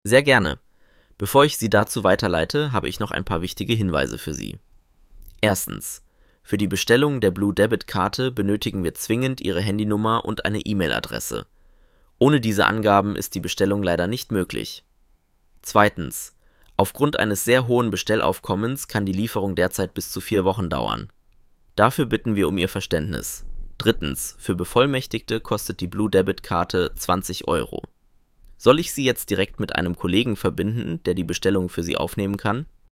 Sehr gerne. Bevor ich Sie dazu weiterleite, habe ich noch ein paar wichtige Hinweise für Sie. Erstens. Für die Bestellung der Blue Debit Karte benötigen wir zwingend Ihre Handynummer und eine E-Mail-Adresse. Ohne diese Angaben ist die Bestellung leider nicht möglich. Zweitens. Aufgrund eines sehr hohen Bestellaufkommens kann die Lieferung derzeit bis zu 4 Wochen dauern. Dafür bitten wir um Ihr Verständnis. Drittens. Für Bevollmächtigte kostet die Blue Debit Karte 20 Euro. Soll ich Sie jetzt direkt mit einem Kollegen verbinden, der die Bestellung für Sie aufnehmen kann?